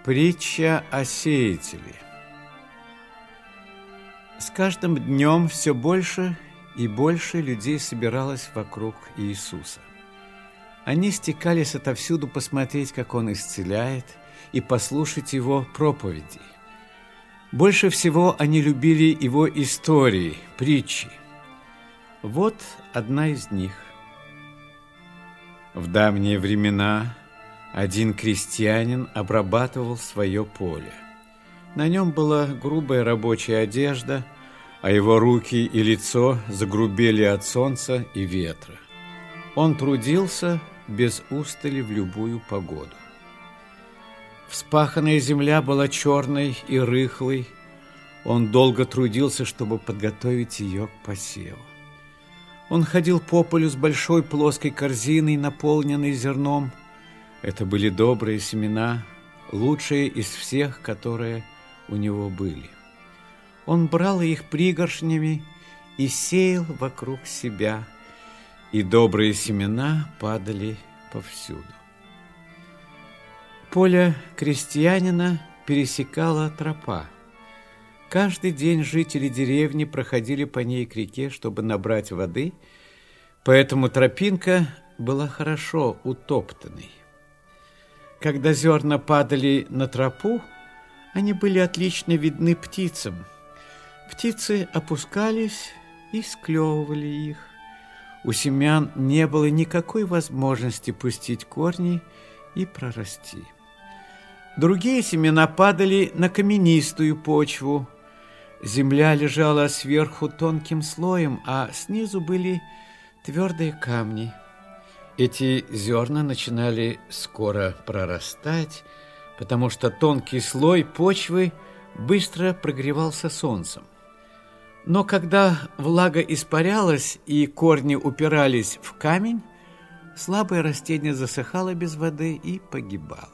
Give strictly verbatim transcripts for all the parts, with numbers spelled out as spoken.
Притча о сеятеле. С каждым днем все больше и больше людей собиралось вокруг Иисуса. Они стекались отовсюду посмотреть, как Он исцеляет, и послушать Его проповеди. Больше всего они любили Его истории, притчи. Вот одна из них. В давние времена один крестьянин обрабатывал свое поле. На нем была грубая рабочая одежда, а его руки и лицо загрубели от солнца и ветра. Он трудился без устали в любую погоду. Вспаханная земля была черной и рыхлой. Он долго трудился, чтобы подготовить ее к посеву. Он ходил по полю с большой плоской корзиной, наполненной зерном. Это были добрые семена, лучшие из всех, которые у него были. Он брал их пригоршнями и сеял вокруг себя, и добрые семена падали повсюду. Поле крестьянина пересекала тропа. Каждый день жители деревни проходили по ней к реке, чтобы набрать воды, поэтому тропинка была хорошо утоптанной. Когда зерна падали на тропу, они были отлично видны птицам. Птицы опускались и склевывали их. У семян не было никакой возможности пустить корни и прорасти. Другие семена падали на каменистую почву. Земля лежала сверху тонким слоем, а снизу были твердые камни. Эти зерна начинали скоро прорастать, потому что тонкий слой почвы быстро прогревался солнцем. Но когда влага испарялась и корни упирались в камень, слабое растение засыхало без воды и погибало.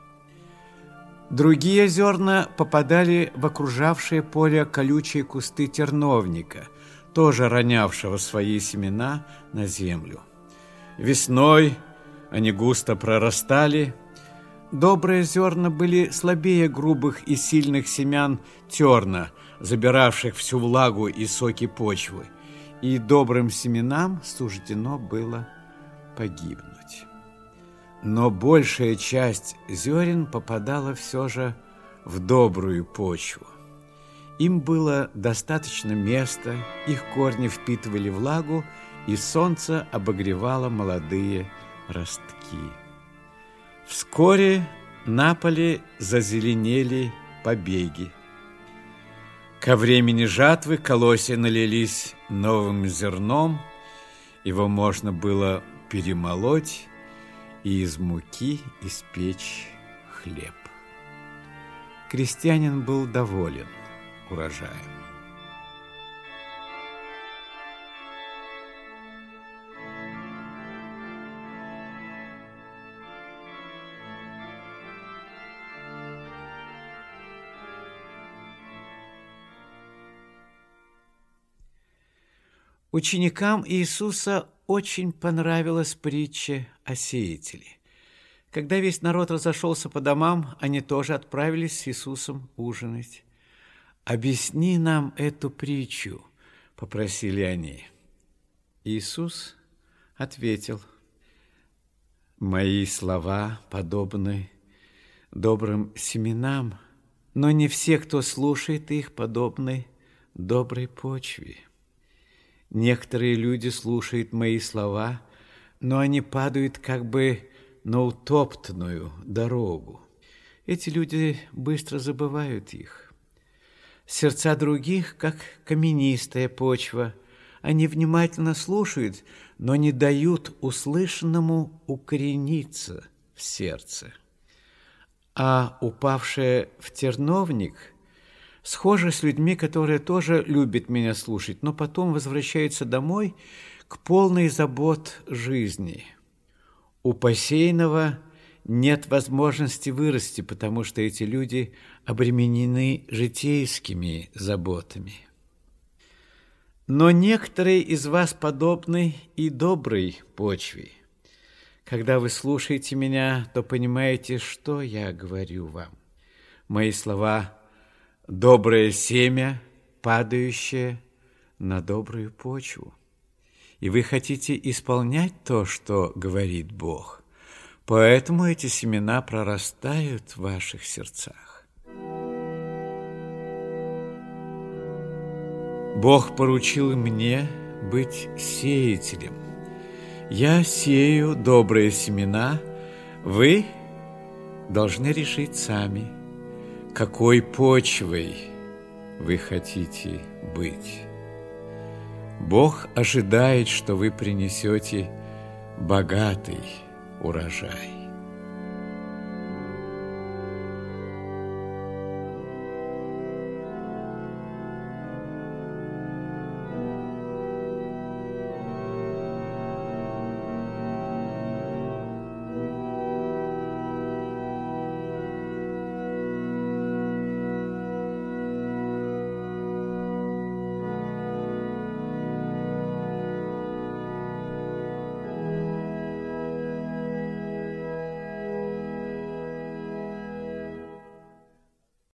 Другие зерна попадали в окружавшее поле колючие кусты терновника, тоже ронявшего свои семена на землю. Весной они густо прорастали. Добрые зерна были слабее грубых и сильных семян терна, забиравших всю влагу и соки почвы, и добрым семенам суждено было погибнуть. Но большая часть зерен попадала все же в добрую почву. Им было достаточно места, их корни впитывали влагу, и солнце обогревало молодые ростки. Вскоре на поле зазеленели побеги. Ко времени жатвы колосья налились новым зерном, его можно было перемолоть и из муки испечь хлеб. Крестьянин был доволен урожаем. Ученикам Иисуса очень понравилась притча о сеятеле. Когда весь народ разошелся по домам, они тоже отправились с Иисусом ужинать. «Объясни нам эту притчу», – попросили они. Иисус ответил: «Мои слова подобны добрым семенам, но не все, кто слушает их, подобны доброй почве. Некоторые люди слушают мои слова, но они падают как бы на утоптанную дорогу. Эти люди быстро забывают их. Сердца других, как каменистая почва, они внимательно слушают, но не дают услышанному укорениться в сердце. А упавшая в терновник схожа с людьми, которые тоже любят меня слушать, но потом возвращаются домой к полной забот жизни. У посеянного нет возможности вырасти, потому что эти люди обременены житейскими заботами. Но некоторые из вас подобны и доброй почве. Когда вы слушаете меня, то понимаете, что я говорю вам. Мои слова – доброе семя, падающее на добрую почву. И вы хотите исполнять то, что говорит Бог. Поэтому эти семена прорастают в ваших сердцах. Бог поручил мне быть сеятелем. Я сею добрые семена, вы должны решить сами, какой почвой вы хотите быть. Бог ожидает, что вы принесете богатый урожай.